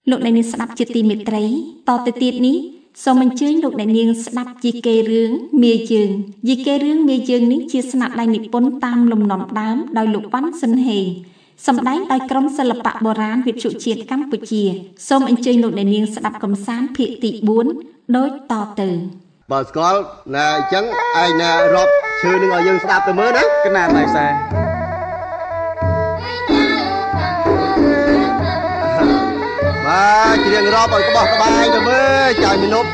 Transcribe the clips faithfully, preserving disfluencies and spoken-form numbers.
លោកអ្នកនាងស្ដាប់ជាទីមេត្រីតទៅទៀតនេះសូមអញ្ជើញលោកអ្នកនាងស្ដាប់យីកេរឿងមាយើងយីកេរឿងមាយើងនេះជាស្នាដៃនិពន្ធតាមលំនាំដើមដោយលោកវ៉ាន់ស៊ុនហេងសម្ដែងដោយក្រុមសិល្បៈបុរាណវិទ្យុជាតិកម្ពុជាសូមអញ្ជើញលោកអ្នកនាងស្ដាប់កំសាន្តភាគទីបួនដូចតទៅបើស្គាល់ណាអញ្ចឹងឯងណារាប់ឈើនឹងឲ្យយើងស្ដាប់ទៅមើលណាកណាតែខ្សែបាទច្រៀងរាប់ឲ្យក្បោះក្បាយទៅមើលចៅមីនុប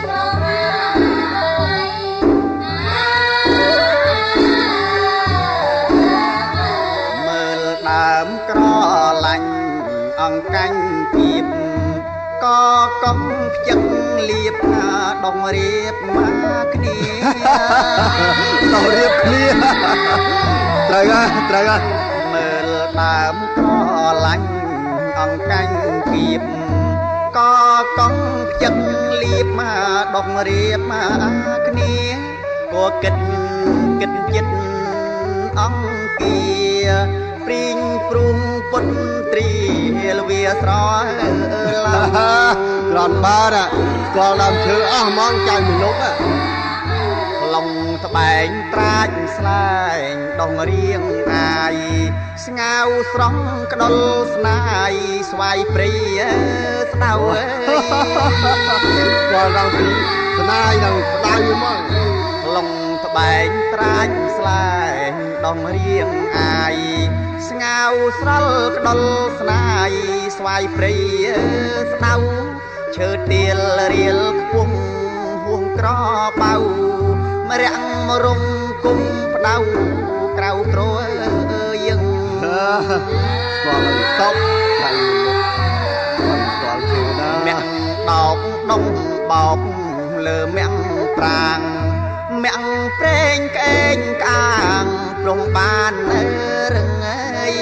មើលដើមក្រឡាញ់អង្កាញ់ពីបក៏កុំខ្ជិលលៀបណាដងរៀបមកគ្នាដងរៀបគ្នាត្រូវហើយត្រូវហើយមើលដើមក្រឡាញ់អង្កាញ់ពីបក៏កុំខ្ជិលលៀបមកដងរៀបមកគ្នាក៏គិតគិតចិត្តអង្គាព្រីងព្រុងពុតត្រីលវាស្រឡាក្រនបាទស្គាល់ដើមឈើអស់ហ្មងចៅមីនុបឡុងត្បែងត្រាច់ស្លែងដងរៀងអាយស្ងៅស្រស់ក្ដុលស្នាយស្វាយព្រីស្ដៅអើយស្គាល់ដល់ពីស្នាយដល់ស្ដៅមកឡុងត្បែងត្រាច់ស្លែងដងរៀងអាយស្ងៅស្រល់ក្ដុលស្នាយស្វាយព្រីស្ដៅឈើទៀលរៀលខ្ពស់ហួងក្របៅម្រាំងមរុំគុំផ្ដៅក្រៅទ្រយើងស្គាល់តបដៃស្គាល់ជឿណាមាំងដោកដងបោកលើមាំងប្រាងមាំងប្រេងក្អេងក្អាងព្រំបានរឹងអើយ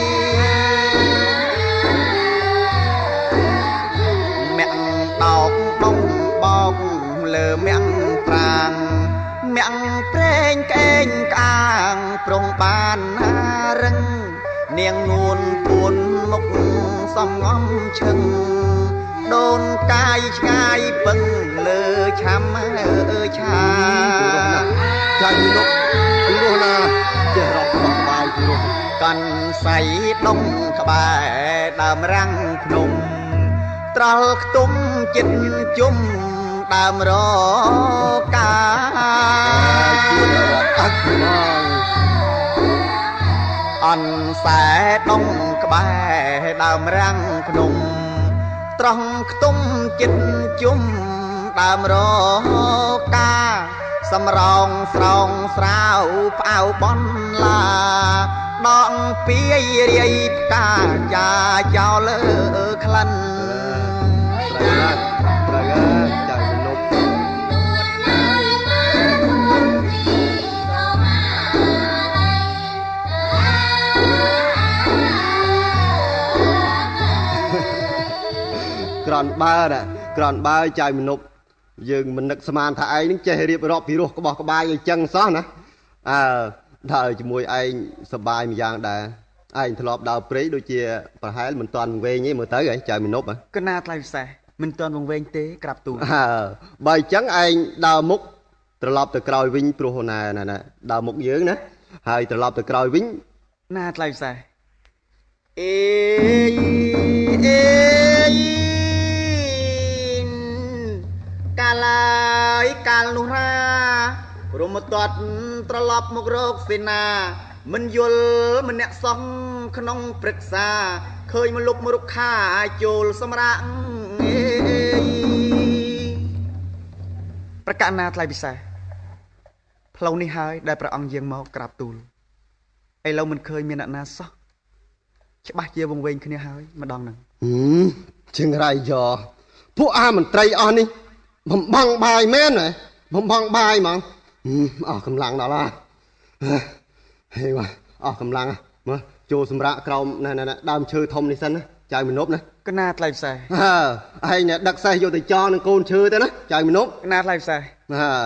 មាំងដោកដងបោកលើមាំងប្រាងមាំងប្រេងក្អេងក្អាងព្រំបានរឹងនាងនួនពួនមុខសំងំឈឹងដូនកាយឆ្ងាយពឹងលើឆាំឆាចៅមីនុបពីរោះណាចេះរកក្បោះក្បាយពីរោះកាន់សៃដុំក្បែរដើមរាំងភ្នំត្រល់ខ្ទុំចិត្តជុំដើមរកាជួយអត់មកអនខ្សែដុំក្បែរដើមរាំងភ្នំត្រង់ខ្ទុំចិត្តជុំដើមរកាសំរងស្រងស្រាវផ្អៅបនឡាដកពីរាយផ្កាចាចោលលើក្លិនត្រូវត្រូវចៅមីនុបក្រនបើក្រនបើចៅមីនុបយើងមិននឹកស្មានថាឯងនឹងចេះរៀបរាប់ពីរោះក្បោះក្បាយអីចឹងសោះណាអើដើរជាមួយឯងសប្បាយម្យ៉ាងដែរឯងធ្លាប់ដើរព្រៃដូចជាប្រហែលមិនតាន់វែងទេមើលទៅហ៎ចៅមីនុបកណាថ្លៃផ្សេងមិនតាន់វែងទេក្រាបទូលអើបើអញ្ចឹងឯងដើរមុខត្រឡប់ទៅក្រោយវិញព្រោះណាណាដើរមុខយើងណាហើយត្រឡប់ទៅក្រោយវិញណាថ្លៃផ្សេងអេអេកាលហើយកាលនោះណារមតតត្រឡប់មករកសេនាមិនយល់ម្នាក់សោះក្នុងព្រឹក្សាឃើញមកលុបមរុក្ខាចូលសម្រាកប្រកាសណាថ្លៃពិសេសផ្លូវនេះហើយដែលព្រះអង្គយាងមកក្រាបទូលឥឡូវមិនឃើញមានអ្នកណាសោះច្បាស់ជាវង្វេងគ្នាហើយម្ដងហ្នឹងជើងរៃយ៉ពួកអាមន្ត្រីអស់នេះបំបងបាយមែនហ៎បំបងបាយហ្មងអស់កម្លាំងដល់ឡាហេបាទអស់កម្លាំងមើលចូលសម្រាប់ក្រោមណែដើមឈើធំនេះសិនណាចៅមីនុបណាកណាថ្លៃផ្សេងអើឯងដឹកសេះយកទៅចោលនឹងកូនឈើទៅណាចៅមីនុបកណាថ្លៃផ្សេងអើ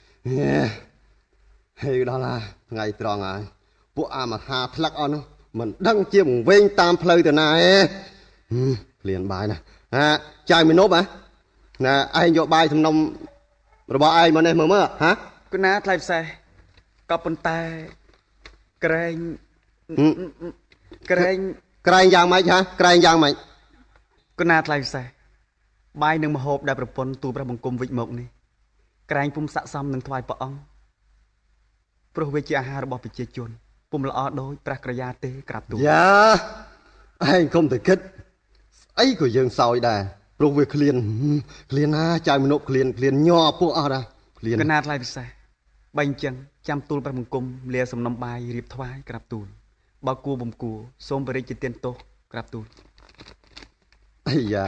ហេដល់ឡាថ្ងៃត្រង់ហើយពួកអាមហាថ្លឹកអស់នោះមិនដឹងជាវង្វេងតាមផ្លូវទៅណាទេលៀនបាយណាហាចៅមីនុបហ៎ណាឯងយកបាយសំណុំរបស់ឯងមកនេះមើលមើលហាគណាថ្លៃផ្សេងក៏ប៉ុន្តែក្រែងក្រែងក្រែងយ៉ាងម៉េចហាក្រែងយ៉ាងម៉េចគណាថ្លៃផ្សេងបាយនឹងមហូបដែលប្រពន្ធទូព្រះបង្គំវិចមកនេះក្រែងពុំស័កសមនឹងថ្វាយព្រះអង្គព្រោះវាជាអាហាររបស់ប្រជាជនពុំល្អដូចព្រះក្រយាទេក្រាបទូលយ៉ាឯងកុំទៅគិតស្អីក៏យើងសោយដែរព្រោះវាឃ្លានឃ្លានណាចៅមនុស្សឃ្លានឃ្លានញ័រពួកអស់ដែរឃ្លានកណាថ្លៃពិសេសបើអញ្ចឹងចាំទូលព្រះបង្គំលាសំណុំបាយរៀបថ្វាយក្រាបទូលបើគួរបំគួរសូមបរិយាទានទោសក្រាបទូលអាយ៉ា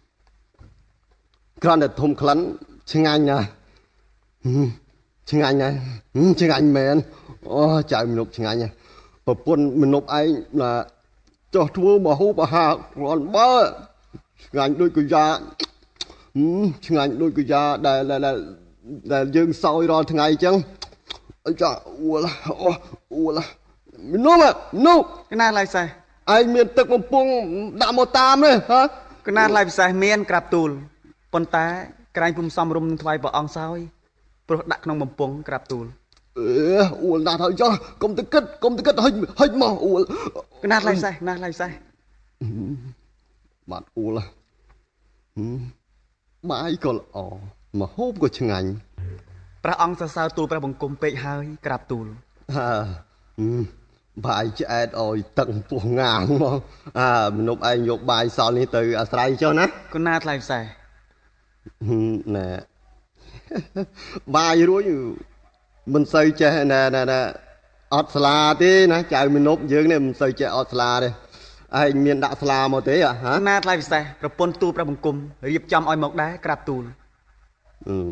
គ្រាន់តែធំក្លិនឆ្ងាញ់ណាស់ឆ្ងាញ់ណាស់ឆ្ងាញ់មែនអូចៅមនុស្សឆ្ងាញ់ណាស់ប្រពន្ធមនុស្សឯងណាចោះធ្វើមហូបអាហារគ្រាន់បើឆ្ងាញ់ដូចកាយ៉ាឆ្ងាញ់ដូចកាយ៉ាដែលដែលដែលយើងសោយរាល់ថ្ងៃអញ្ចឹងអញ្ចឹងអួលអូអួលមនុស្សមនុស្សកណាឡៃផ្សេងឯងមានទឹកបំពង់ដាក់មកតាមទេហ៎កណាឡៃផ្សេងមានក្រាបទូលប៉ុន្តែក្រែងពុំសំរុំនឹងថ្វាយព្រះអង្គសោយព្រោះដាក់ក្នុងបំពង់ក្រាបទូលអឺអួលណាស់ហើយចុះកុំទៅគិតកុំទៅគិតហិចហិចមកអួលកណាឡៃផ្សេងណាឡៃផ្សេងបាត់អួលបាយក៏ល្អមហូបក៏ឆ្ងាញ់ព្រះអង្គសរសើរទូលព្រះបង្គំពេកហើយក្រាបទូលហាបាយឆ្អែតអោយទឹកពោះងាងមកអាមនុស្សឯងយកបាយសល់នេះទៅអាស្រ័យចុះណាគណាថ្លៃផ្សេងណែបាយរួចមិនសូវចេះណែណែអត់ស្លាទេណាចៅមនុស្សយើងនេះមិនសូវចេះអត់ស្លាទេឯងមានដាក់ស្លាមកទេហ៎ណាថ្លៃពិសេសប្រពន្ធទូលព្រះបង្គំរៀបចំឲ្យមកដែរក្រាបទូលអឺ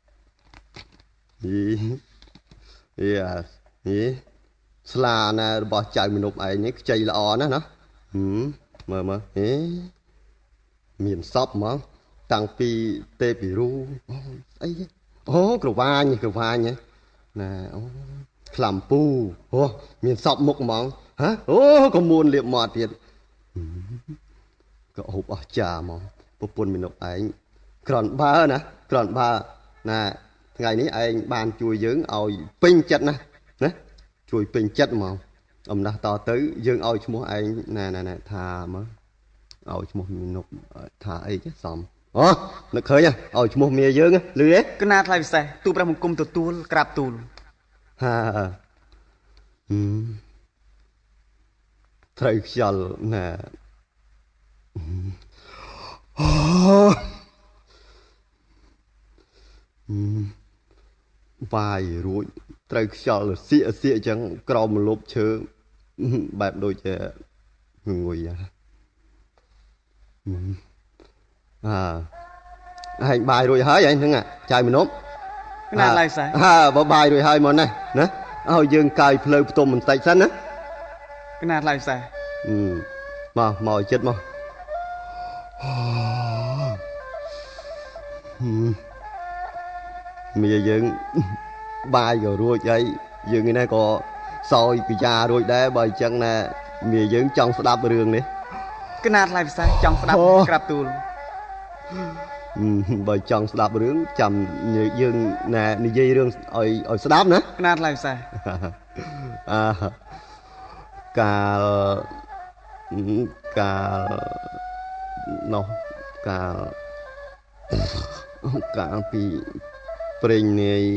យីយ៉ាយីស្លាណារបស់ចៅមនុស្សឯងនេះខ្ចីល្អណាស់ណាមើលមើលហេមានសពហ្មងតាំងពីទេពីរូអីអូក្រវាញក្រវាញណាអូខ្លាំពូអូមានសពមុខហ្មងហ៎អូក៏មួនលៀបមាត់ទៀតក៏ហូបអស់ចាហ្មងប្រពន្ធមនុស្សឯងក្រនបើណាក្រនបើណាថ្ងៃនេះឯងបានជួយយើងឲ្យពេញចិត្តណាណាជួយពេញចិត្តហ្មងអំណះតទៅយើងឲ្យឈ្មោះឯងណែណែថាមើលឲ្យឈ្មោះមនុស្សថាអីចេះសំអូនឹកឃើញឲ្យឈ្មោះមាយើងលឺទេគណាថ្លៃពិសេសទូព្រះបង្គំទទួលក្រាបទូលហាហឹមត្រូវខ្យល់ណាអូបាយរួចត្រូវខ្យល់សៀកសៀកអញ្ចឹងក្រោមម្លប់ឈើបែបដូចជាងុយអើហែងបាយរួចហើយឯងហ្នឹងចៅមនុស្សណាឡើយសោះហាបើបាយរួចហើយមកនេះណាឲ្យយើងកាយផ្លូវផ្ទុំបន្តិចសិនណាណាឡើយសោះមកមកចិត្តមកមីយើងបាយក៏រួចហើយយើងនេះក៏សោយកាយ៉ារួចដែរបើអញ្ចឹងណាមីយើងចង់ស្ដាប់រឿងនេះគណាថ្លៃផ្សេងចង់ស្ដាប់ក្រាបទូលបើចង់ស្ដាប់រឿងចាំយើងណានិយាយរឿងឲ្យឲ្យស្ដាប់ណាគណាថ្លៃផ្សេងអើកាលកាលនោះកាលកាលពីព្រេងនាយ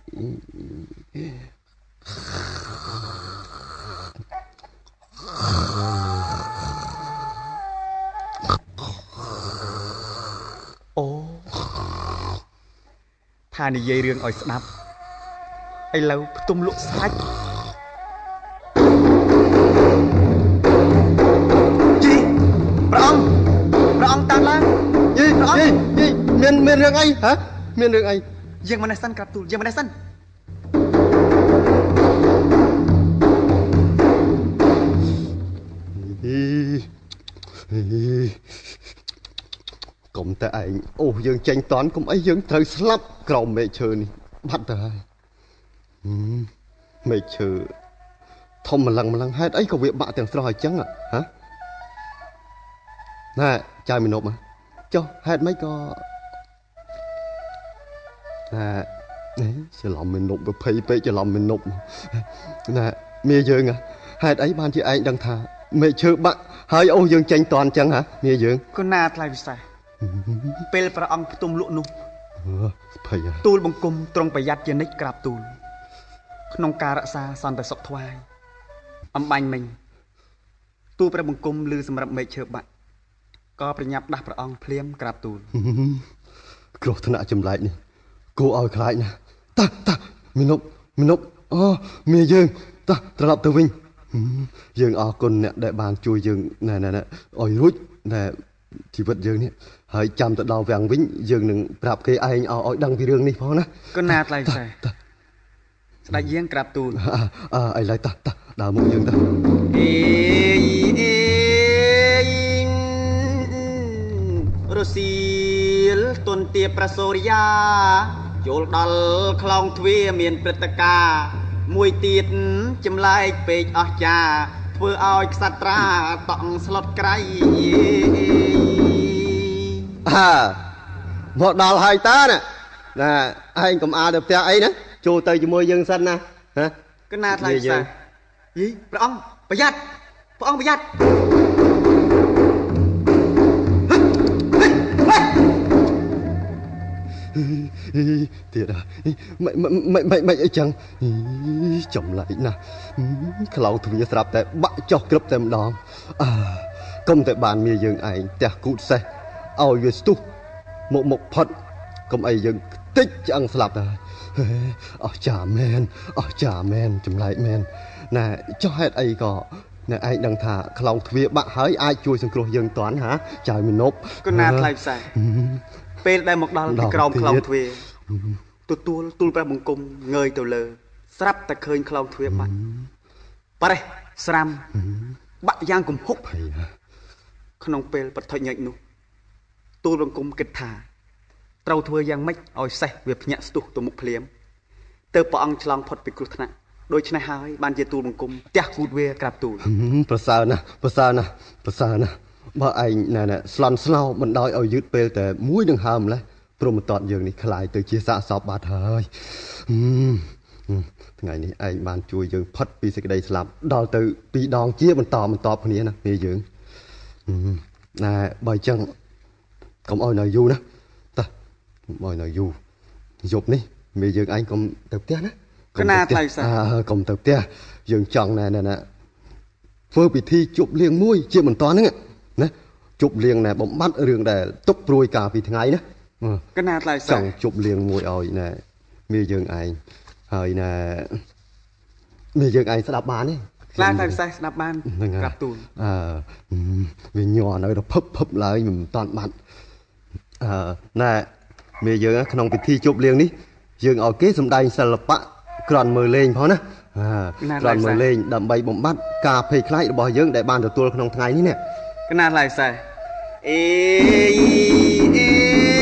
អូថានិយាយរឿងឲ្យស្ដាប់ឥឡូវផ្ទុំលក់សាច់ជីព្រះអង្គព្រះអង្គតាមឡើងយីព្រះអង្គយីមានមានរឿងអីហ៎មានរឿងអីយើងមកនេះសិនក្រាបទូលយើងមកនេះសិនកុំតែឯងអូយើងចេញតន់កុំអីយើងត្រូវស្លាប់ក្រោមមេឃឈើនេះបាត់ទៅហើយមេឃឈើធំម្លឹងម្លឹងហេតុអីក៏វាបាក់ទាំងស្រស់អញ្ចឹងហ៎ណែចៅមនុស្សចុះហេតុម៉េចក៏ណែច្រឡំមេនុបប្រភ័យពេកច្រឡំមេនុបណែមាយើងហេតុអីបានជាឯងដឹងថាមេឈើបាក់ហើយអូសយើងចេញតន់អញ្ចឹងហ៎មាយើងគណាថ្លៃពិសេសពេលព្រះអង្គផ្ទុំលក់នោះភ័យទូលបង្គំទ្រង់ប្រយ័ត្នជានិច្ចក្រាបទូលក្នុងការរក្សាសន្តិសុខថ្វាយអំបញ្ញមិញទូលព្រះបង្គំឮសម្រាប់មេឈើបាក់ក៏ប្រញាប់ដាស់ព្រះអង្គភ្លាមក្រាបទូលគ្រោះថ្នាក់ចម្លែកនេះគួរឲ្យខ្លាចណាស់តាតាមីនុបមីនុបអូមាយើងតាត្រឡប់ទៅវិញយើងអរគុណអ្នកដែលបានជួយយើងណែណែណែឲ្យរួចណែជីវិតយើងនេះហើយចាំទៅដល់វាំងវិញយើងនឹងប្រាប់គេឯងឲ្យដឹងពីរឿងនេះផងណាគណាថ្លៃពិសេសស្ដេចយាងក្រាបទូលអើឥឡូវតាតាដើរមកយើងទៅអេអេរសៀលទុនទាប្រសូរិយាចូលដល់ខ្លោងទ្វារមានព្រឹត្តិការណ៍មួយទៀតចម្លែកពេកអស្ចារ្យធ្វើឲ្យក្សត្រាតក់ស្លុតក្រៃអើមកដល់ហើយតាណាណាឯងកុំអាលទៅផ្ទះអីណាចូលទៅជាមួយយើងសិនណាហ៎គណាថ្លៃពិសេសយីព្រះអង្គប្រយ័ត្នព្រះអង្គប្រយ័ត្នទៀតមិនមិនមិនមិនអីចឹងចម្លែកណាស់ខ្លោងទ្វារស្រាប់តែបាក់ចុះក្រឹបតែម្ដងអើកុំតែបានមាយើងឯងផ្ទះគូតសេះឲ្យវាស្ទុះមកមកផុតកុំអីយើងតិចឆ្អឹងស្លាប់ដែរអស់ចាមែនអស់ចាមែនចម្លែកមែនណែចុះហេតុអីក៏ណែឯងដឹងថាខ្លោងទ្វារបាក់ហើយអាចជួយសង្គ្រោះយើងតាន់ហាចៅមីនុបគណាថ្លៃពិសេសពេលដែលមកដល់ទីក្រោមខ្លោងទ្វារទទួលទូលព្រះបង្គំងើយទៅលើស្រាប់តែឃើញខ្លោងទ្វារបាក់ប្រេះស្រាំបាក់យ៉ាងគំហុកក្នុងពេលបឋិញញនោះទូលបង្គំគិតថាត្រូវធ្វើយ៉ាងម៉េចឲ្យសេះវាភ្ញាក់ស្ទុះទៅមុខភ្លាមទៅព្រះអង្គឆ្លងផុតពីគ្រោះថ្នាក់ដូច្នេះហើយបានជាទូលបង្គំផ្ទះគូតវាក្រាបទូលប្រសើរណាស់ប្រសើរណាស់ប្រសើរណាស់បើឯងណែណែស្លន់ស្លោមិនដោយឲ្យយឺតពេលតែមួយនឹងហើមម្លេះព្រមតតយើងនេះខ្លាយទៅជាសាកសពបាត់ហើយថ្ងៃនេះឯងបានជួយយើងផុតពីសេចក្តីស្លាប់ដល់ទៅពីរដងជាបន្តបន្តគ្នាណានេះយើងណែបើអញ្ចឹងកុំឲ្យនៅយូរណាតាកុំឲ្យនៅយូរយប់នេះមេយើងឯងកុំទៅផ្ទះណាគណាថ្លៃពិសេសកុំទៅផ្ទះយើងចង់ណែណែធ្វើពិធីជប់លៀងមួយជាបន្តហ្នឹងណាជប់លៀងណែបំបត្តិរឿងដែលទុកព្រួយកាលពីថ្ងៃណាគណាថ្លៃពិសេសចង់ជប់លៀងមួយឲ្យណែមេយើងឯងហើយណែមេយើងឯងស្ដាប់បានទេខ្លាំងតែពិសេសស្ដាប់បានក្រាបទូលអឺវាញ័រនៅទៅភឹបភឹបឡើយមិនតាន់បាត់អឺណែមេយើងក្នុងពិធីជប់លៀងនេះយើងឲ្យគេសម្ដែងសិល្បៈក្រន់មើលលេងផងណាក្រន់មើលលេងដើម្បីបំបត្តិការភ័យខ្លាចរបស់យើងដែលបានទទួលក្នុងថ្ងៃនេះនេះគណាថ្លៃពិសេសអេអេ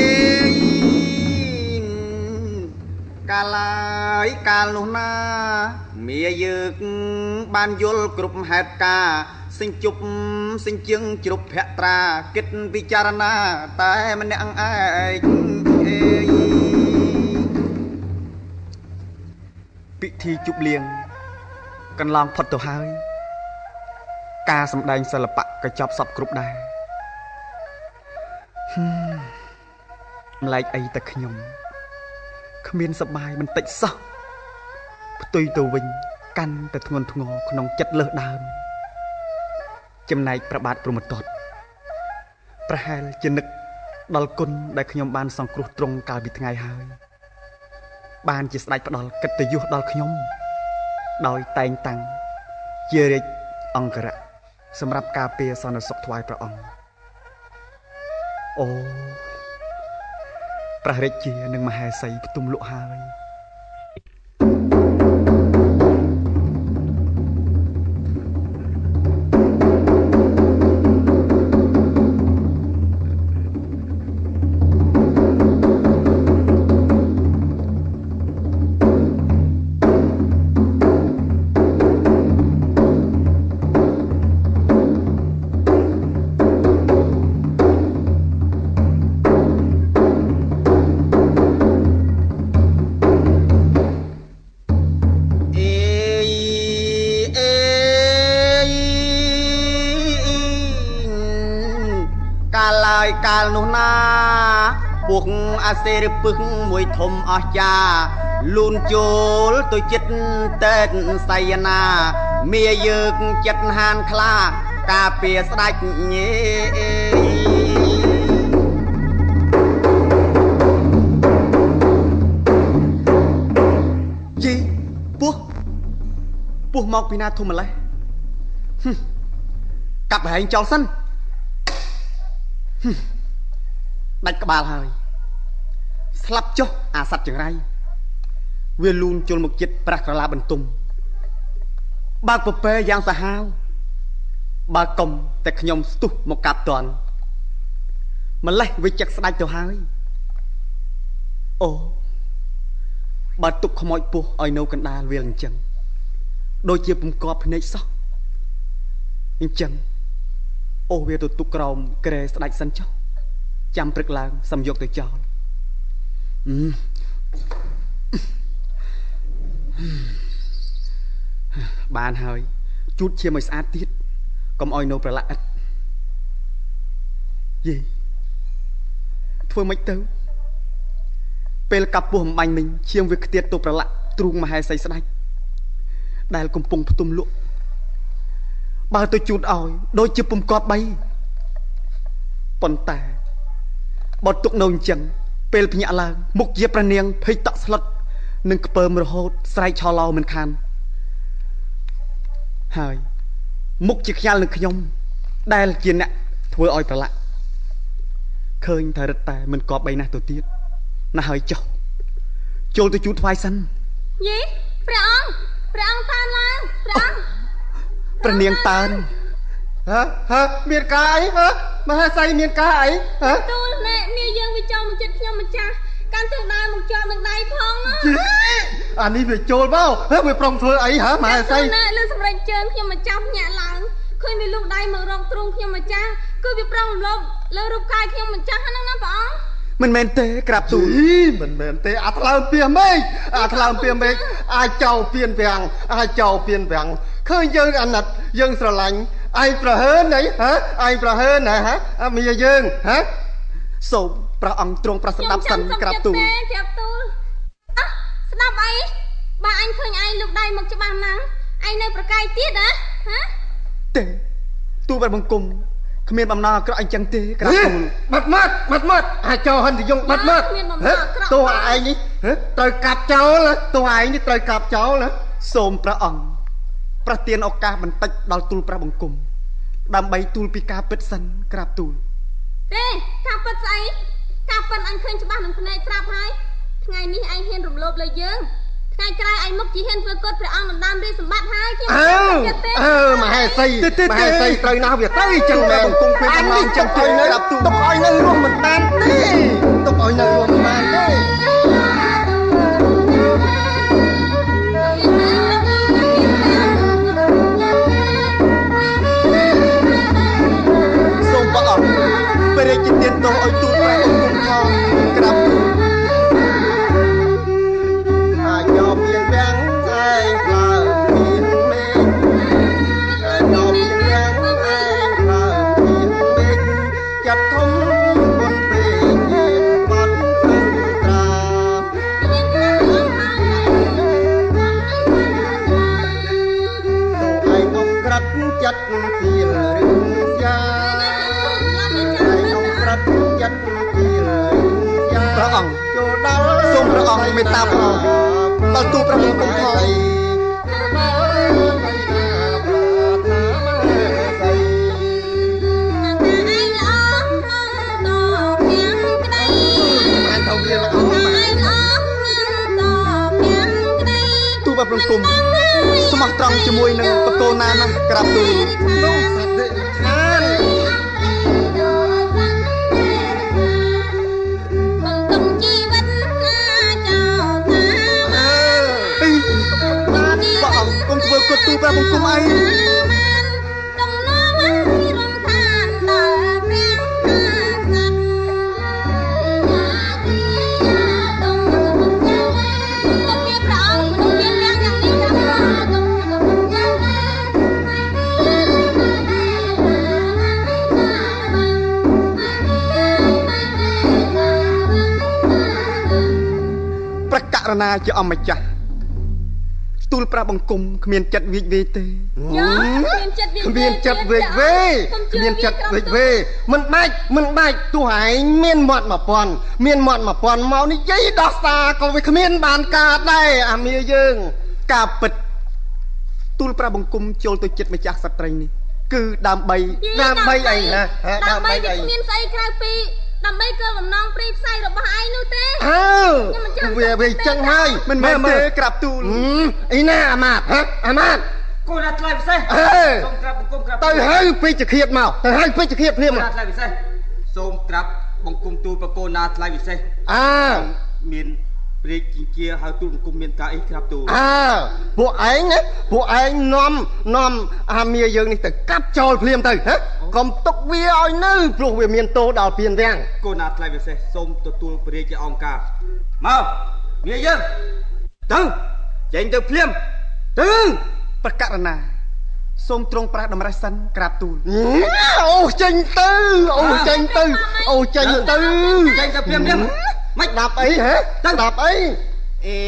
កាលហើយកាលនោះណាមាយើងបានយល់គ្រប់ហេតុការសិញ្ជប់សិញ្ជឹងជ្រុបភក្ត្រាគិតពិចារណាតែម្នាក់ឯងពិធីជប់លៀងកន្លងផុតទៅហើយការសម្ដែងសិល្បៈក៏ចប់សពគ្រប់ដែរម្លែកអីតែខ្ញុំគ្មានសប្បាយបន្តិចសោះផ្ទុយទៅវិញកាន់តែធ្ងន់ធ្ងរក្នុងចិត្តលើសដើមចំណែកព្រះបាទព្រហ្មទត្តប្រហែលជានឹកដល់គុណដែលខ្ញុំបានសង្គ្រោះទ្រង់កាលពីថ្ងៃហើយបានជាស្ដេចផ្ដល់កិត្តិយសដល់ខ្ញុំដោយតែងតាំងជារាជអង្គរៈសម្រាប់ការពារសន្តិសុខថ្វាយព្រះអង្គអូព្រះរាជានិងមហេសីផ្ទុំលក់ហើយនោះណាពួកអាសេរពឹសមួយធំអស្ចារ្យលូនចូលទៅចិត្តតែនសៃណាមាយើងចិត្តហានខ្លាការពារស្ដេចញេយីពោះពោះមកពីណាធំម្លេះកាប់ហែងចោលសិនដាច់ក្បាលហើយស្លាប់ចុះអាសត្វចង្រៃវាលូនជុលមកចិត្តប្រាស់ក្រឡាបន្ទុំបើកពពែយ៉ាងសាហាវបើកុំតែខ្ញុំស្ទុះមកកាប់តន់ម្លេះវាចឹកស្ដាច់ទៅហើយអូបើទុកខ្មោចពោះឲ្យនៅកណ្ដាលវាអញ្ចឹងដូចជាពំកប់ភ្នែកសោះអញ្ចឹងអូវាទៅទុកក្រោមក្រែស្ដាច់សិនចុះចាំព្រឹកឡើងសំយកទៅចោលបានហើយជូតឈាមឲ្យស្អាតទៀតកុំឲ្យនៅប្រឡាក់ឥតយេធ្វើម៉េចទៅពេលកាប់ពោះអំបាញ់មិញឈាមវាខ្ទាតទៅប្រឡាក់ទ្រូងមហេសីស្ដាច់ដែលកំពុងផ្ទុំលក់បើទៅជូតឲ្យដូចជាពុំកប់បីប៉ុន្តែបើទុកនៅអញ្ចឹងពេលភ្ញាក់ឡើងមុខជាព្រះនាងភ័យតក់ស្លុតនឹងខ្ពើមរហូតស្រែកឆោឡោមិនខានហើយមុខជាខ្ញាល់នឹងខ្ញុំដែលជាអ្នកធ្វើឲ្យប្រឡាក់ឃើញតែរឹតតែមិនកប់បីណាស់ទៅទៀតណាស់ហើយចុះចូលទៅជូតថ្វាយសិនយេព្រះអង្គព្រះអង្គតានឡើងព្រះអង្គព្រះនាងតានហ៎ហ៎មានការអីហ៎មហាសីមានការអីហ៎ទូលណែមាយើងវាចូលមកចិត្តខ្ញុំម្ចាស់កាន់ទាំងដើរមកជាប់នឹងដៃផងណាអានេះវាចូលមកហ៎វាប្រុងធ្វើអីហ៎មហាសីណែលើសម្រេចជើងខ្ញុំម្ចាស់ញាក់ឡើងឃើញវាលូកដៃមករកទ្រូងខ្ញុំម្ចាស់គឺវាប្រុងរំលោភលើរូបកាយខ្ញុំម្ចាស់ហ្នឹងណាព្រះអង្គមិនមែនទេក្រាបទូលមិនមែនទេអាថ្លើមពៀមេឃអាថ្លើមពៀមេឃអាចចោលពៀនវាំងអាចចោលពៀនវាំងឃើញយើងអាណិតយើងស្រឡាញ់ឯងប្រហើនអីហ៎ឯងប្រហើនណាហ៎មីយើងហ៎សូមព្រះអង្គទ្រង់ប្រស្ដាប់សិនក្រាបទូលក្រាបទូលអះស្ដាប់អីបើអញឃើញឯងលូកដៃមកច្បាស់ណាស់ឯងនៅប្រកែកទៀតហ៎ហ៎ទេទូលព្រះបង្គំគ្មានបំណងអាក្រក់អញ្ចឹងទេក្រាបទូលបាត់មាត់បាត់មាត់អាចោហិនទយងបាត់មាត់តួឯងនេះត្រូវកាប់ចោលតួឯងនេះត្រូវកាប់ចោលណាសូមព្រះអង្គប្រទានឱកាសបន្តិចដល់ទូលព្រះបង្គំដើម្បីទូលពីការពិតសិនក្រាបទូលទេការពិតស្អីការពិតអញឃើញច្បាស់នឹងភ្នែកស្រាប់ហើយថ្ងៃនេះឯងហ៊ានរំលោភលើយើងថ្ងៃក្រោយឯងមុខជាហ៊ានធ្វើកត់ព្រះអង្គដណ្ដើមរាជសម្បត្តិហើយខ្ញុំអើអើមហេសីមហេសីត្រូវណាស់វាទៅអញ្ចឹងមែនបង្គំពេលអំឡងចឹងទៅនៅដល់ទូទុកឲ្យនៅរស់មិនបានទេទុកឲ្យនៅរស់មិនបានទេព្រះរាជទានទោសឲ្យទូលព្រះអង្គផងក្រាបទូលអាចយកពៀនវាំងឯងផ្លើពៀនមេឃអាចយកពៀនវាំងឯងផ្លើពៀនមេឃចាត់ធំបុនពេកជាបាត់ខាងត្រាទៅឯងអង្គក្រាត់ចាត់ពីលរឿងយ៉ាព្រះអង្គចូលដល់សូមព្រះអង្គមេត្តាផងដល់ទូលព្រះបង្គំផងទូលព្រះបង្គំស្មោះត្រង់ជាមួយនឹងបកគោណាណាក្រាបទូលលោកសត្វទេខានធ្វើកត់ទូព្រះបង្គំអីកំណើមរំខានដល់ព្រះអាស័ក្តិតុងទៅពីព្រះអង្គមនុស្សមានយ៉ាងយ៉ាងនេះករណាជាអម្ចាស់ទូលប្រាប់បង្គំគ្មានចិត្តវិចវេទេយោគ្មានចិត្តវិចវេគ្មានចិត្តវិចវេគ្មានចិត្តវិចវេមិនបាច់មិនបាច់ទោះឯងមានមាត់មួយពាន់មានមាត់មួយពាន់មកនិយាយដោះសារក៏វាគ្មានបានការដែរអាមាយើងការពិតទូលប្រាប់បង្គំចូលទៅចិត្តម្ចាស់ស្ត្រីនេះគឺដើម្បីដើម្បីអីណាដើម្បីវាគ្មានស្អីក្រៅពីដើម្បីគោលបំណងព្រីផ្សាយរបស់ឯងនោះទេអើវាវាចឹងហើយមិនមែនទេក្រាបទូលអីណាអាម៉ាតហ៎អាម៉ាតគូណាថ្លៃពិសេសសូមក្រាបបង្គំក្រាបទៅហើយពេជ្ជឃាតមកទៅហើយពេជ្ជឃាតភ្លាមគូណាថ្លៃពិសេសសូមក្រាបបង្គំទូលប្រកូនណាថ្លៃពិសេសអើមានព្រាជជាជាហៅទូលបង្គំមានការអីក្រាបទូលអើពួកឯងណាពួកឯងនាំនាំអាមាយើងនេះទៅកាប់ចោលភ្លាមទៅហ៎កុំទុកវាឲ្យនៅព្រោះវាមានទោសដល់ពៀនរាំងគូណាថ្លៃពិសេសសូមទទួលព្រាជជាអង្គការមកមាយើងទៅចេញទៅភ្លាមទៅប្រកាសណាសូមទ្រង់ប្រាស់តម្រេះសិនក្រាបទូលអូចេញទៅអូចេញទៅអូចេញទៅចេញទៅភ្លាមភ្លាមមិនដាប់អីហ៎ដាប់អីអេ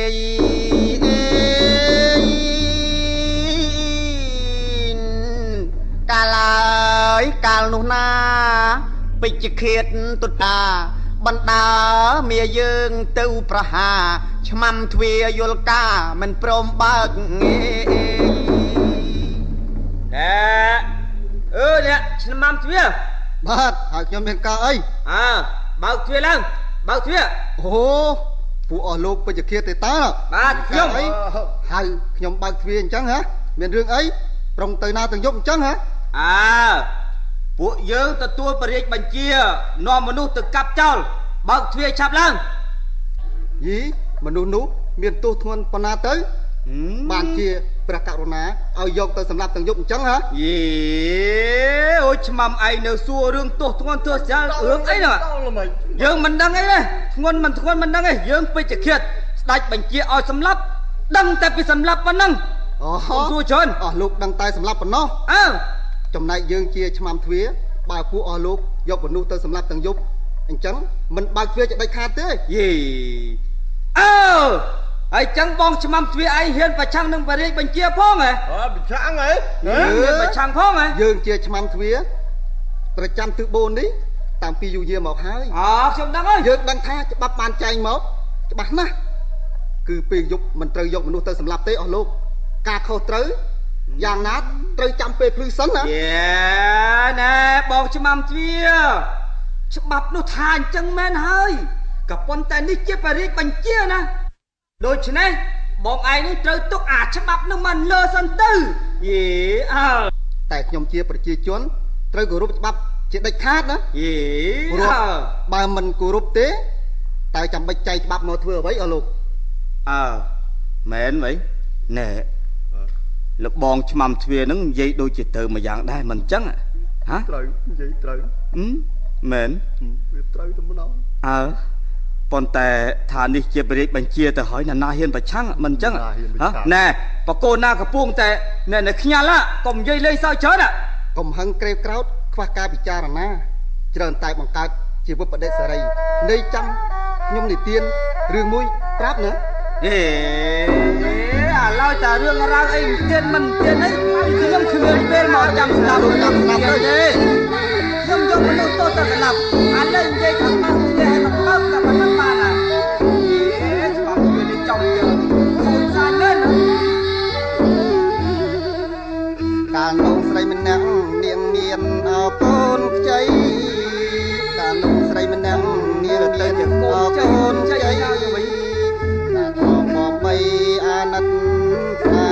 កាលហើយកាលនោះណាពេជ្ជឃាតទុតាបណ្ដាមាយើងទៅប្រហាឆ្មាំទ្វាយល់ការមិនព្រមបើកតែអឺអ្នកឆ្មាំទ្វាបាទហើយខ្ញុំមានការអីអើបើកទ្វាឡើងបើកទ្វាអូពួកអស់លោកពេជ្ជឃាតទេតាបាទខ្ញុំអីហៅខ្ញុំបើកទ្វាអញ្ចឹងហ៎មានរឿងអីប្រុងទៅណាទាំងយប់អញ្ចឹងហ៎អើពួកយើងទទួលបរិយាបញ្ជានាំមនុស្សទៅកាប់ចោលបើកទ្វារឆាប់ឡើងយីមនុស្សនោះមានទោសធ្ងន់ប៉ុណ្ណាទៅបានជាព្រះករុណាឲ្យយកទៅសម្លាប់ទាំងយប់អញ្ចឹងហ៎យីអូឆ្មាំឯងនៅសួររឿងទោសធ្ងន់ទោសចាលរឿងអីហ្នឹងយើងមិនដឹងអីទេធ្ងន់មិនធ្ងន់មិនដឹងទេយើងពេជ្ជឃាតស្ដេចបញ្ជាឲ្យសម្លាប់ដឹងតែពីសម្លាប់ប៉ុណ្ណឹងអូសួរច្រើនអស់លោកដឹងតែសម្លាប់ប៉ុណ្ណោះអើចំណែកយើងជាឆ្មាំទ្វារបើពួកអស់លោកយកមនុស្សទៅសម្លាប់ទាំងយប់អញ្ចឹងមិនបើកទ្វារจะដាច់ខាតទេយីអើហើយចឹងបងឆ្មាំទ្វារឯងហ៊ានប្រឆាំងនឹងបរិយាបញ្ជាផងហ៎អើប្រឆាំងហ៎ហ៊ានប្រឆាំងផងហ៎យើងជាឆ្មាំទ្វារប្រចាំទិសបូននេះតាំងពីយូរយារមកហើយអូខ្ញុំដឹងហើយយើងដឹងថាច្បាប់បានចែងមកច្បាស់ណាស់គឺពេលយប់មិនត្រូវយកមនុស្សទៅសម្លាប់ទេអស់លោកការខុសត្រូវយ៉ាងណាត្រូវចាំពេលភ្លឺសិនណាយេណែបងឆ្មាំទ្វារច្បាប់នោះថាអញ្ចឹងមែនហើយក៏ប៉ុន្តែនេះជាបរិយាបញ្ជាណាដូច្នេះបងឯងនេះត្រូវទុកអាច្បាប់នោះមកលើសិនទៅយេអើតែខ្ញុំជាប្រជាជនត្រូវគោរពច្បាប់ជាដាច់ខាតណាយេអើបើមិនគោរពទេតើចាំបាច់ចែកច្បាប់មកធ្វើអ្វីអស់លោកអើមែនហ្មងណែលោកបងឆ្មាំទ្វារហ្នឹងនិយាយដូចជាត្រូវមួយយ៉ាងដែរមិនអញ្ចឹងហ៎ត្រូវនិយាយត្រូវមែនវាត្រូវតែម្ដងអើប៉ុន្តែថានេះជាបរិយាបញ្ជាទៅហើយណាណាហ៊ានប្រឆាំងមិនអញ្ចឹងណែបកូនណាកំពុងតែណែនៅខ្ញាល់កុំនិយាយលេងសើចច្រើនកុំហឹងក្រេវក្រោតខ្វះការពិចារណាច្រើនតែបង្កើតជាវិបដិសេរីនៃចាំខ្ញុំនិទានរឿងមួយប្រាប់ណាអេអាឡើយតារឿងរ៉ាវអីទៀតមិនទៀតអីខ្ញុំគ្មានពេលមកចាំស្ដាប់ចាំស្ដាប់ទេខ្ញុំយកមនុស្សទៅទៅស្ដាប់អាឡើយនិយាយខាងម៉ាក់ទេឲ្យមកបើតែប៉ុណ្ណឹងបានណាអេច្បាប់វានេះចំយើងសួរសាញ់មែនកាលនោះស្រីម្នាក់នាងមានអរកូនខ្ចីកាលនោះស្រីម្នាក់នាងទៅជាកូនខ្ចីហើយវិញបីអាណិតសា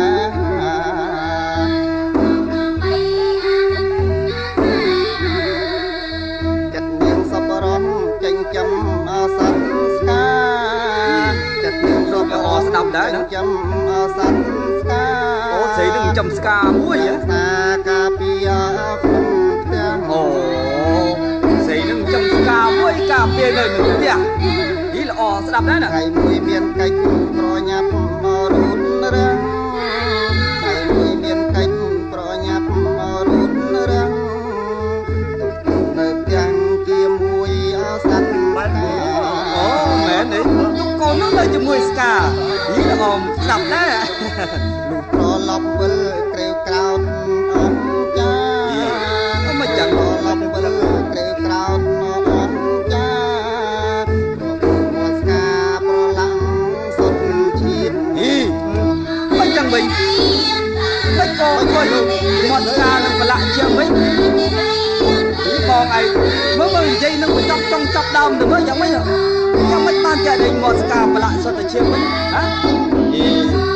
ចិត្តនាងសពរនចេញចំអាសានស្កាចិត្តនាងសពរនស្ដាប់ដែរណាចំអាសានស្កាអូស្រីនឹងចំស្កាមួយសាកាពីអគុំផ្ទះអូស្រីនឹងចំស្កាមួយកាពីនៅនឹងផ្ទះនេះល្អស្ដាប់ដែរណាថ្ងៃមួយមានកិច្ចប្រញាប់មរុនរាំងថ្ងៃមួយមានកិច្ចប្រញាប់មរុនរាំងនៅផ្ទះជាមួយអស័នអូមែនទេទុកកូននោះទៅនៅជាមួយស្កាយីអមស្ដាប់ណាលុះត្រឡប់វិលក្រេវក្រោតអស់ចាអមចឹងត្រឡប់វិលក្រេវក្រោតអស់ចាមកស្កាប្រឡាំងសុទ្ធឈាមអីមិនចឹងវិញមិនក៏គាត់មកស្កានឹងប្រឡាក់ជាងវិញបងឯងមើលមើលនិយាយនឹងបញ្ចប់ចង់ចាប់ដើមទៅមើលយ៉ាងម៉េចយ៉ាងម៉េចបានចេះដេញមកស្កាប្រឡាក់សុទ្ធតែឈាមវិញហ៎អី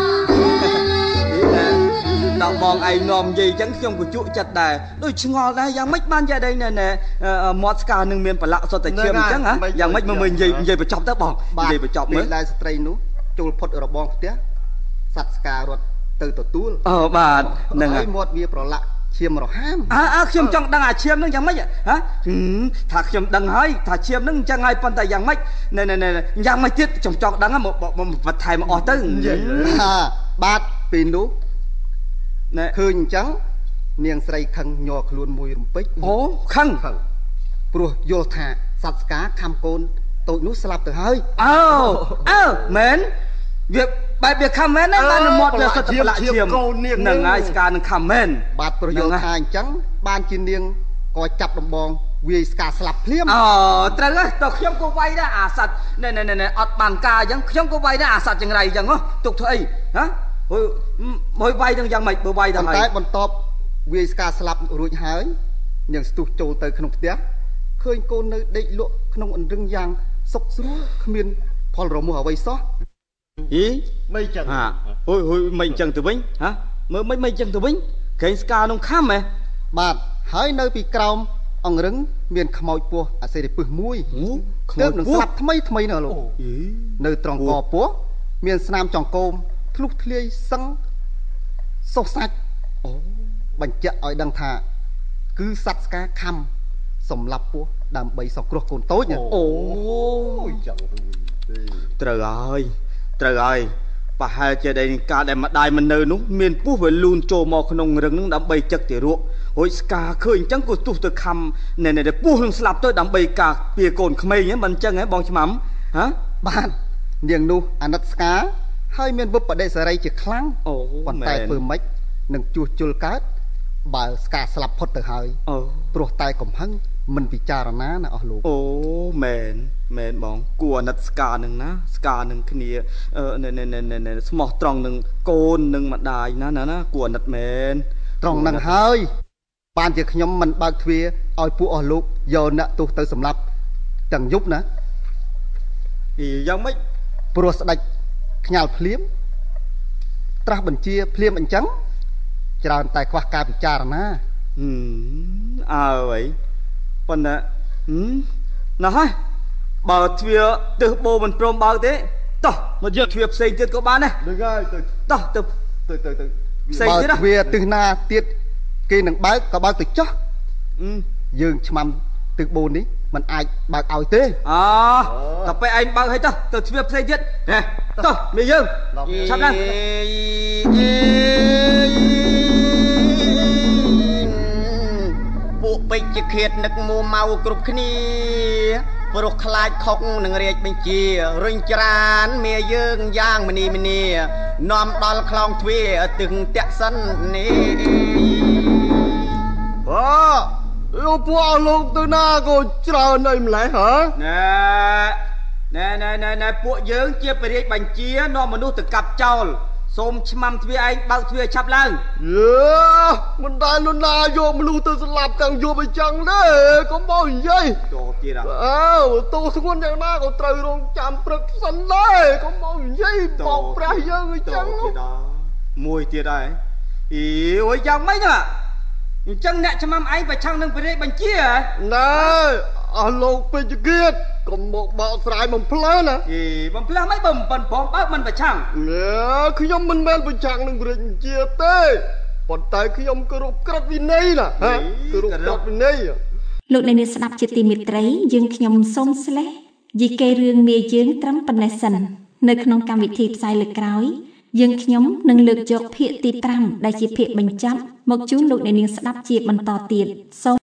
ដល់បងឯងនាំនិយាយចឹងខ្ញុំក៏ជក់ចិត្តដែរដូចឆ្ងល់ដែរយ៉ាងម៉េចបានចេះដេញណែមាត់ស្កានឹងមានប្រឡាក់សុទ្ធតែឈាមអញ្ចឹងហ៎យ៉ាងម៉េចមើលមើលនិយាយនិយាយបញ្ចប់ទៅបងនិយាយបញ្ចប់មើលដែលស្ត្រីនោះចូលផុតរបងផ្ទះសត្វស្ការត់ទៅទទួលអូបាទហ្នឹងហើយមាត់វាប្រឡាក់ឈាមរហាមអើអើខ្ញុំចង់ដឹងអាឈាមនឹងយ៉ាងម៉េចហ៎ថាខ្ញុំដឹងហើយថាឈាមនឹងអញ្ចឹងហើយប៉ុន្តែយ៉ាងម៉េចណែណែយ៉ាងម៉េចទៀតខ្ញុំចង់ដឹងមកបន្ថែមអស់ទៅហាបាទពេលនោះណែឃើញអញ្ចឹងនាងស្រីខឹងញ័រខ្លួនមួយរំពេចអូខឹងខឹងព្រោះយល់ថាសត្វស្កាខំកូនតូចនោះស្លាប់ទៅហើយអើអើមែនវាបែបវាខំមែនណាបានមាត់វាសុទ្ធតែប្រឡាក់ឈាមនឹងហើយស្កានឹងខំមែនបាទប្រយោជន៍ថាអញ្ចឹងបានជានាងក៏ចាប់ដំបងវាយស្កាស្លាប់ភ្លាមអូត្រូវហើយតើខ្ញុំក៏វាយដែរអាសត្វណែណែអត់បានការអញ្ចឹងខ្ញុំក៏វាយដែរអាសត្វចង្រៃអញ្ចឹងហ៎ទុកធ្វើអីហ៎មួយវាយនឹងយ៉ាងម៉េចបើវាយទៅហើយតែបន្ទាប់វាយស្កាស្លាប់រួចហើយនាងស្ទុះចូលទៅក្នុងផ្ទះឃើញកូននៅដេកលក់ក្នុងអន្រឹងយ៉ាងសុខស្រួលគ្មានផលរមាស់អ្វីសោះអីមិនចឹងហាអុយអុយមិនចឹងទៅវិញហ៎មើលមិនមិនចឹងទៅវិញក្រែងស្កាក្នុងខំហ៎បាទហើយនៅពីក្រោមអង្រឹងមានខ្មោចពស់អាសេរីពឹសមួយខ្មោចនឹងស្លាប់ថ្មីថ្មីណាលោកនៅត្រង់កពស់មានស្នាមចង្កូមធ្លុះធ្លាយសឹងសុសសាច់អូបញ្ជាក់ឲ្យដឹងថាគឺសត្វស្កាខំសម្លាប់ពស់ដើម្បីសង្គ្រោះកូនតូចអូចឹងត្រូវហើយត្រូវហើយប្រហែលជាដែលការដែលម្ដាយមិននៅនោះមានពស់វាលូនចូលមកក្នុងរឹងនឹងដើម្បីចឹកទារករួចស្កាឃើញអញ្ចឹងក៏ទុះទៅខំណែណែពស់នឹងស្លាប់ទៅដើម្បីការពារកូនក្មេងហ្នឹងមិនអញ្ចឹងហ៎បងឆ្មាំហ៎បាទនាងនោះអាណិតស្កាហើយមានវុបដិសេរីជាខ្លាំងអូប៉ុន្តែធ្វើម៉េចនឹងជួសជុលកើតបើស្កាស្លាប់ផុតទៅហើយអូព្រោះតែកំហឹងមិនពិចារណាណាអស់លោកអូមែនមែនបងគួរអាណិតស្កានឹងណាស្កានឹងគ្នាណែណែស្មោះត្រង់នឹងកូននឹងម្ដាយណាណាណាគួរអាណិតមែនត្រង់នឹងហើយបានជាខ្ញុំមិនបើកទ្វារឲ្យពួកអស់លោកយកអ្នកទោសទៅសម្លាប់ទាំងយប់ណាអីយ៉ាងម៉េចព្រោះស្ដេចខ្ញាល់ភ្លាមត្រាស់បញ្ជាភ្លាមអញ្ចឹងច្រើនតែខ្វះការពិចារណាហឹមអើអីប៉ុន្តែហឹមណោះហើយបើទ្វារទើសបោមិនព្រមបើកទេតោះមកយកទ្វារផ្សេងទៀតក៏បានដែរហ្នឹងហើយទៅតោះទៅទៅទៅទៅផ្សេងទៀតទ្វារទិសណាទៀតគេនឹងបើកក៏បើកទៅចោះយើងឆ្មាំទិសបូននេះมันអាចបើកឲ្យទេអូតែពេលឯងបើកឲ្យទៅទៅទ្វារផ្សេងទៀតហេតោះមីយើងឆាប់ឡើងពួកពេជ្រជាឃាតនឹកមួម៉ៅគ្រប់គ្នាព្រោះខ្លាចខុកនឹងរាជបញ្ជារុញច្រានមាយើងយ៉ាងមនីមនីនាំដល់ខ្លងទ្វារទឹងតាក់សិននេះអូលោកពួកអស់លោកទៅណាក៏ច្រើនអីម្ល៉េះហ៎ណែណែណែណែពួកយើងជាព្រះរាជបញ្ជានាំមនុស្សទៅកាប់ចោលសូមឆ្មាំទ្វារឯងបើកទ្វារឆាប់ឡើងយេមិនដែលលុនណាយកមនុស្សទៅស្លាប់ទាំងយប់អញ្ចឹងទេកុំមកនិយាយចូលទៀតអើទោសធ្ងន់យ៉ាងណាក៏ត្រូវរងចាំព្រឹកសិនដែរកុំមកនិយាយបោកប្រាស់យើងអញ្ចឹងមួយទៀតដែរអីអូយយ៉ាងម៉េចណាអញ្ចឹងអ្នកឆ្មាំឯងប្រឆាំងនឹងព្រះរាជបញ្ជាណែអស់លោកពេជ្រគៀតកុំមកបោកស្រាយបំផ្លើណាអីបំផ្លើមិនបើមិនព្រមបើមិនប្រឆាំងណែខ្ញុំមិនមែនប្រឆាំងនឹងព្រះរាជបញ្ជាទេប៉ុន្តែខ្ញុំគោរពក្រឹតវិន័យណាហ៎គោរពក្រឹតវិន័យលោកអ្នកនាងស្ដាប់ជាទីមេត្រីយើងខ្ញុំសូមស្លេះយីគេរឿងមាយើងត្រឹមប៉ុណ្ណេះសិននៅក្នុងកម្មវិធីផ្សាយលើកក្រោយយើងខ្ញុំនឹងលើកយកភាគទីប្រាំដែលជាភាគបញ្ចប់មកជូនលោកអ្នកនាងស្ដាប់ជាបន្តទៀតសូម